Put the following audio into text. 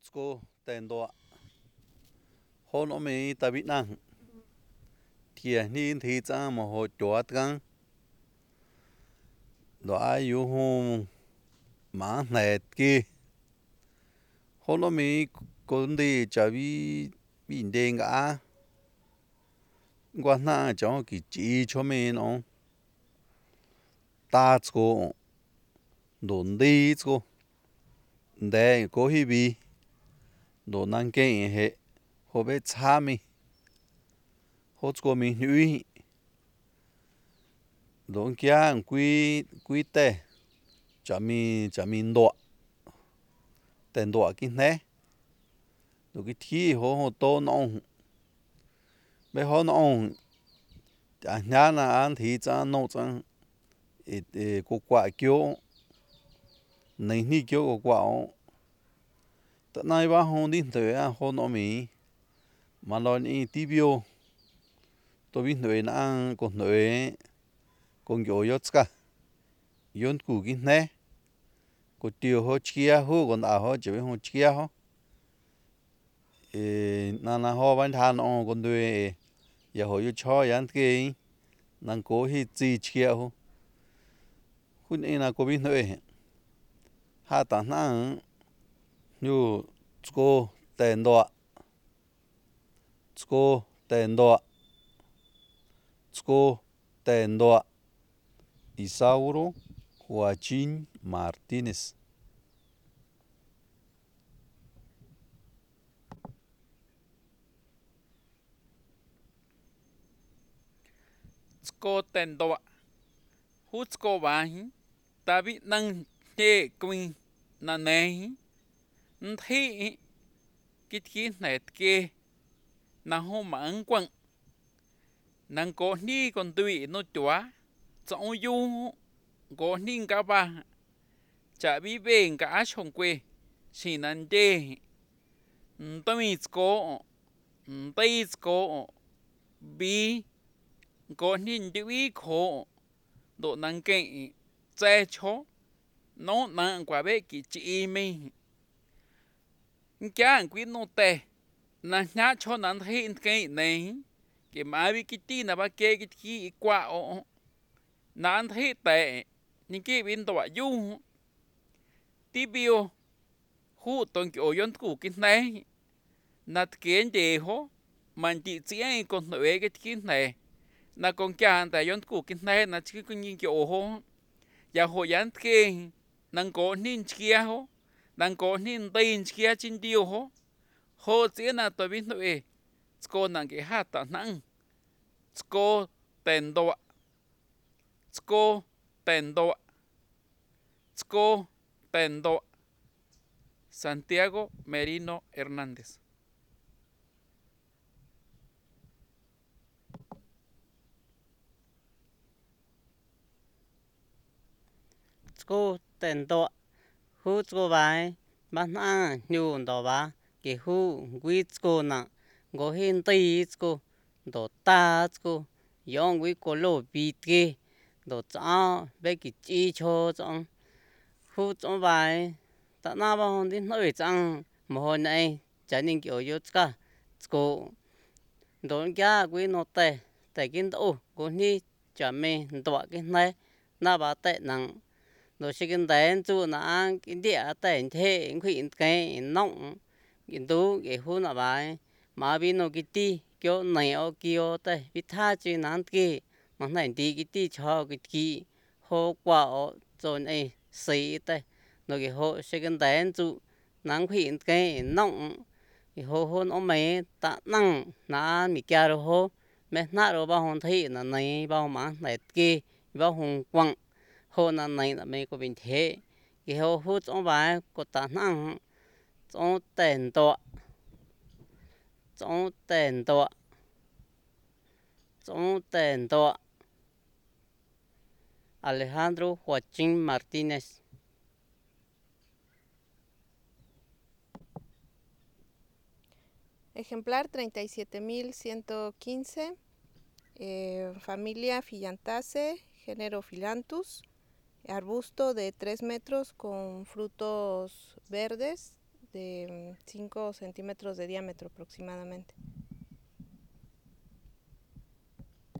Tsko tendo hono mi tabina tia ni thi cha mo ho chua tang do ayu hu ma net ki hono mi con đi chavi bin de nga qua na cho ki chi cho mi no ta tsko don đi tsko de ko hi bi do nan ke he ho be cha mi ho tsko mi hui don kia quy te cha mi ndo ten do ki ne do ki thi ho to no be ho no a nya na an thi cha no cha ko kwa kyo nei ni kyo ko kwa o ta nai ba ho di te a ho no mi ma lo ni ti bio to bi no na ko no con yo ska yon ku ki ne ko tio ho chia ho con a ho che ho chia ho na ho ban than o con đuôi ya ho yo cho yan ke nan ko hi chi chia ho hun ina ko bi no ha ta na nyu tsko tendo tsko tendo tsko tendo Isauro Joaquín Martínez. Tsko tendo hutsko bahi tabi nang te queen na nei nthi kit ki net ke na ho mang quang nang ko ni con tui no chua chong yu ko ning ka ba cha bi ben ka chong kwe si nan de tui tsko tei tsko bi ko nin tui ko do nang ke che cho no na kwa be ki chi mi kya quy no te na nya cho nan hin ke nei ke ma bi ki ti na ba ke ki kwa o nan thi te ni ki bin to yu ti bio hu ton ki o yon ku ki nei nat ke de ho man ti chi ai ko no e ki nei na con kya ta yon ku ki nei na chi ku ni ki o ho ya ho yan ke nang ko nin chia ho nang ko nin tin chia chin dio ho chi na to bin no e tsko nang ke ha ta nang tsko tendo tsko tendo tsko tendo Santiago Merino Hernández. Tsko tendo hu tsko bai ban na nyu ndo ba ke hu gui tsko na go hin ti tsko do ta tsko yong gui ko lo bi ke do cha be ki chi cho chong hu tsko bai ta na ba hon din noi chang mo hon ai cha ning kyo yo tska tsko don kya gui no te kin do go ni cha me ndo ke nai na ba te nang đồ xí kinh tế chú na kinh địa tế thế khuyên cái nông kinh tú cái khu nào vậy mà bên nó cái ti kiểu này ở kia tế biết tha chứ nán kia mà này đi cái ti cho cái kia hồ quả ở rồi này xí tế nó cái hồ xí kinh tế chú nán khuyên cái nông cái hồ hồ nó mấy ta năng na mi kia rồi hồ mấy nát rồi bao hòn thị là này bao mà này kia bao hòn quăng hồ na này là mấy có bình thế cái hồ hút trong bài có ta năng trong tiền to Alejandro Joaquín Martínez. Ejemplar 37.115, familia Fillantaceae, género Philanthus, arbusto de 3 metros con frutos verdes, de 5 centímetros de diámetro aproximadamente.